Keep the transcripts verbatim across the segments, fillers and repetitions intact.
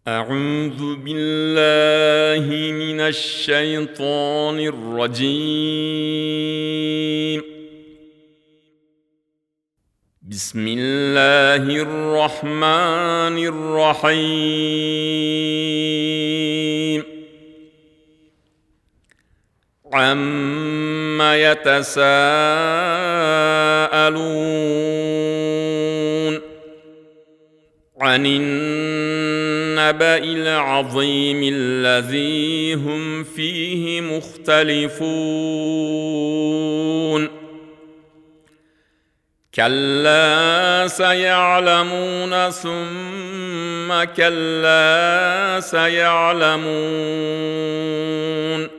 أعوذ بالله من الشيطان الرجيم. بسم الله الرحمن الرحيم. عَمَّ يتساءلون عن النبأ العظيم الذي هم فيه مختلفون كلا سيعلمون ثم كلا سيعلمون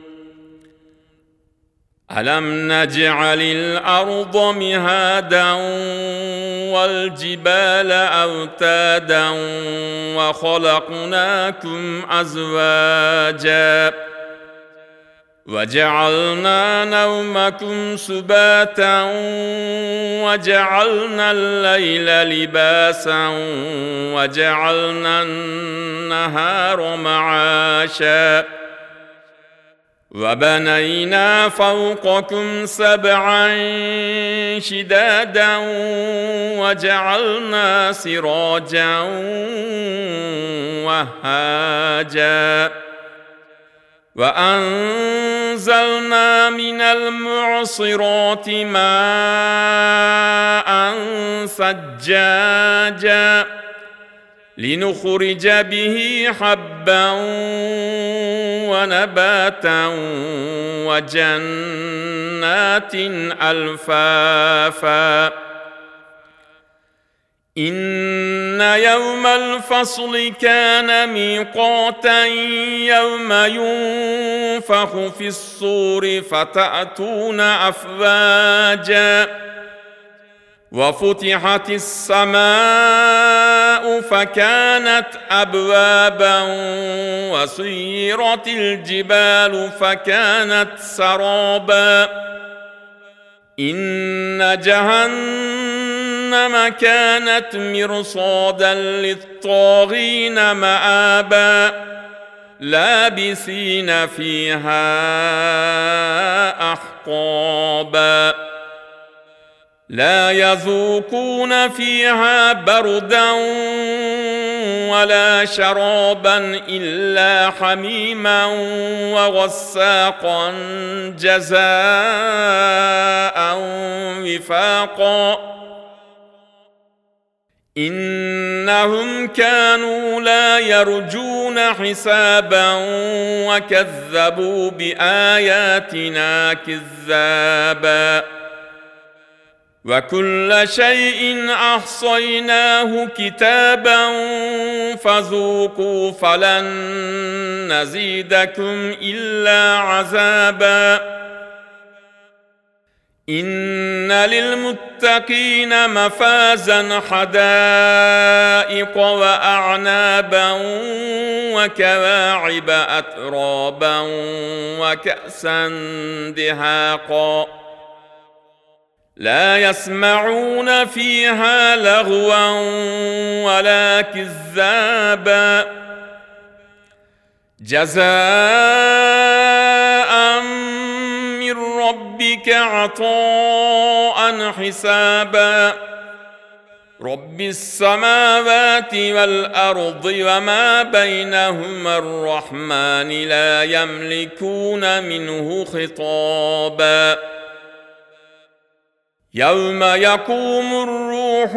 ألم نجعل الأرض مهادا والجبال أوتادا وخلقناكم أزواجا وجعلنا نومكم سباتا وجعلنا الليل لباسا وجعلنا النهار معاشا وبنينا فوقكم سبعا شدادا وجعلنا سراجا وهاجا وأنزلنا من المعصرات ماء ثجاجا لنخرج به حبا ونباتا وجنات ألفافا إن يوم الفصل كان ميقاتا يوم ينفخ في الصور فتأتون أفواجا وفتحت السماء فكانت أبوابا وسيرت الجبال فكانت سرابا إن جهنم كانت مرصادا للطاغين مآبا لابثين فيها أحقابا لا يذوقون فيها بردا ولا شرابا إلا حميما وغساقا جزاء وفاقا إنهم كانوا لا يرجون حسابا وكذبوا بآياتنا كذابا وكل شيء أحصيناه كتابا فذوقوا فلن نزيدكم إلا عذابا إن للمتقين مفازا حدائق وأعنابا وكواعب أترابا وكأسا دهاقا لا يسمعون فيها لغوا ولا كذابا جزاء من ربك عطاء حسابا رب السماوات والأرض وما بينهما الرحمن لا يملكون منه خطابا يوم يقوم الروح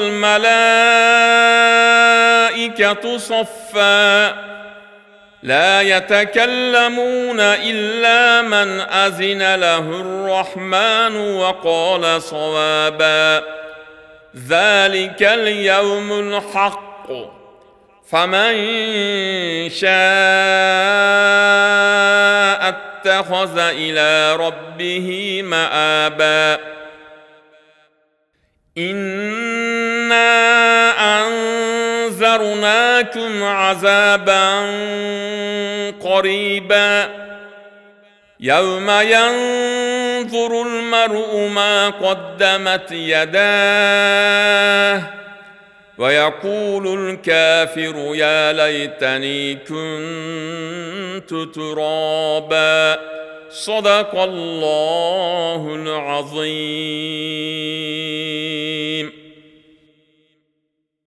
والملائكة صفا لا يتكلمون إلا من أذن له الرحمن وقال صوابا ذلك اليوم الحق فمن شاء اتخذ إلى ربه مآبا إنا أنذرناكم عذابا قريبا يوم ينظر المرء ما قدمت يداه ويقول الكافر يا ليتني كنت ترابا. صدق الله العظيم.